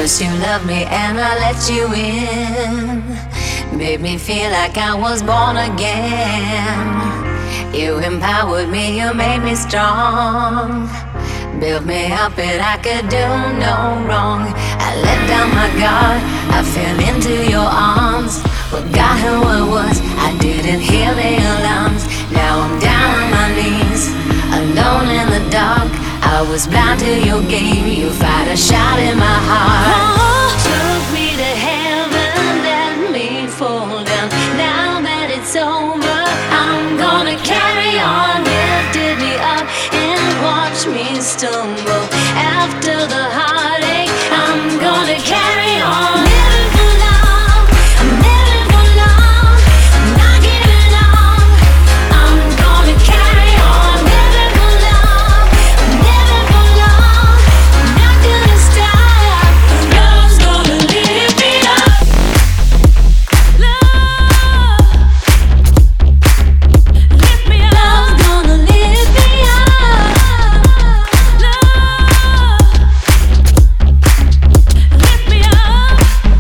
First you loved me and I let you in. Made me feel like I was born again. You empowered me, you made me strong. Built me up and I could do no wrong. I let down my guard, I fell into your arms. Forgot who I was, I didn't hear the alarms. Now I'm down on my knees, alone in the dark. I was blind to your game, you fired a shot in my heart. Took me to heaven, let me fall down. Now that it's over, I'm gonna carry on. Lifted me up and watch me stumble. After the heartache, I'm gonna carry on. Living for love, I'm living for love. I'm not giving up, I'm gonna carry on. Living for love, I'm living for love. I'm not gonna stop. Love's gonna lift me up. Love, lift me up. Love's gonna lift me up. Love, lift me up.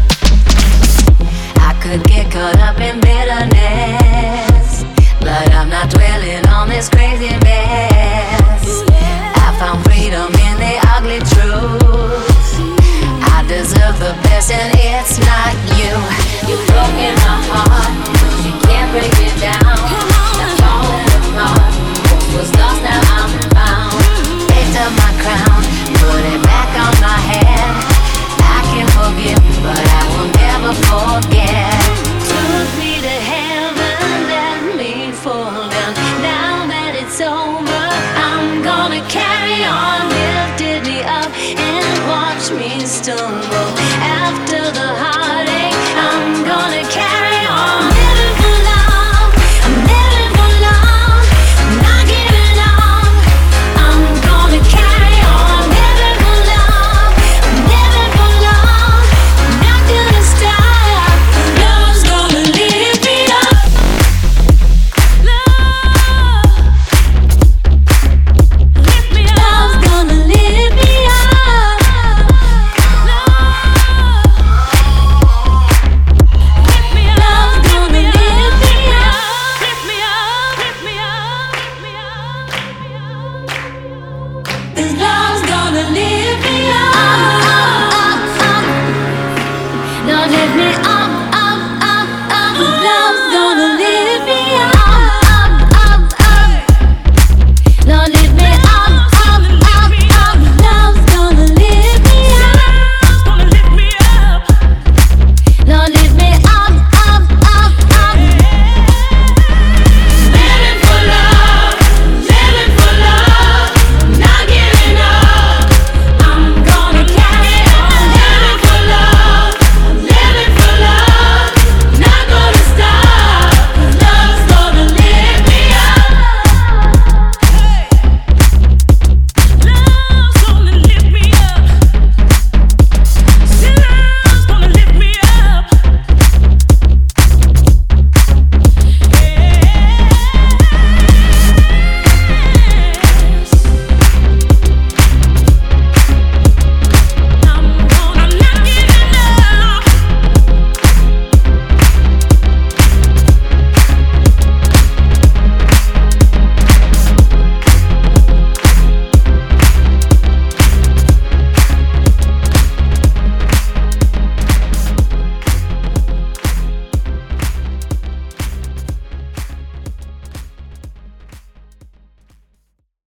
I could get caught up in bitterness, but I'm not dwelling on this crazy mess. I found freedom in the ugly truth. I deserve the best and it's not you. You've broken my heart, but you can't break it down. I'm falling apart, what was lost now I'm found. Picked up my crown, put it back on my head. I can forgive, but I will never forget. Took me to heaven, let me fall down. Now that it's over, I'm gonna carry on. Lifted me up and watch me stumble. After the heartache, I'm gonna carry on. Living for love, I'm living for love. I'm not giving up, I'm gonna carry on. Living for love, I'm living for love. I'm not gonna stop. Love's gonna lift me up. Love, lift me up. Love's gonna lift me up. Love, lift me up. Love's gonna lift me up. Lift me up, lift me up, lift me up. 'Cause love